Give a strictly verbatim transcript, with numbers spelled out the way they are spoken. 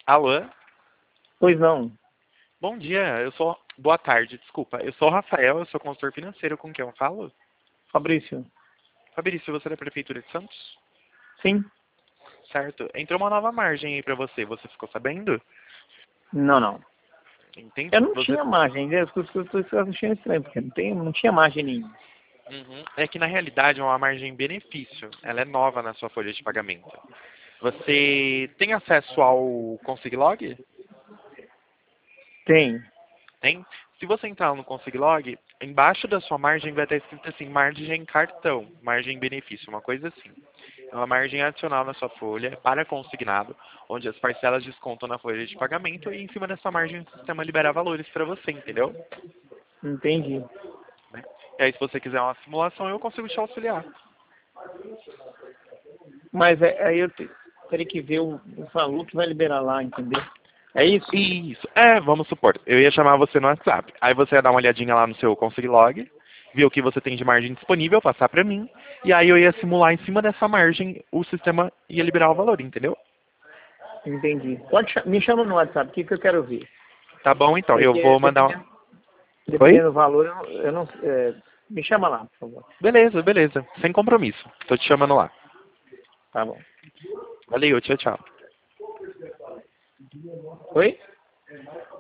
Alô? Pois não. Bom dia, eu sou... Boa tarde, desculpa. Eu sou o Rafael, eu sou consultor financeiro. Com quem eu falo? Fabrício. Fabrício, você é da Prefeitura de Santos? Sim? Certo. Entrou uma nova margem aí pra você. Você ficou sabendo? Não, não. Eu Entendi. não Você... tinha margem. As coisas que eu achando estranho, porque não, tem, não tinha margem nenhuma. Uhum. É que na realidade é uma margem benefício. Ela é nova na sua folha de pagamento. Você tem acesso ao Consiglog? Tem. Tem? Se você entrar no Consiglog, embaixo da sua margem vai estar escrito assim, margem cartão, margem benefício, uma coisa assim. É uma margem adicional na sua folha para consignado, onde as parcelas descontam na folha de pagamento e em cima dessa margem o sistema libera valores para você, entendeu? Entendi. Né? E aí se você quiser uma simulação, eu consigo te auxiliar. Mas é- aí eu te- teria que ver o, o valor que vai liberar lá, entendeu? É isso? Isso. É, vamos supor, eu ia chamar você no WhatsApp. Aí você ia dar uma olhadinha lá no seu Consiglog, ver o que você tem de margem disponível, passar para mim, e aí eu ia simular em cima dessa margem, o sistema ia liberar o valor, entendeu? Entendi. Pode cha- me chama no WhatsApp, o que, que eu quero ver? Tá bom, então, eu Porque vou mandar dependendo, um... Oi? dependendo do valor, eu não. Eu não é, me chama lá, por favor. Beleza, beleza. Sem compromisso. Tô te chamando lá. Tá bom. Valeu, tchau, tchau. Oi?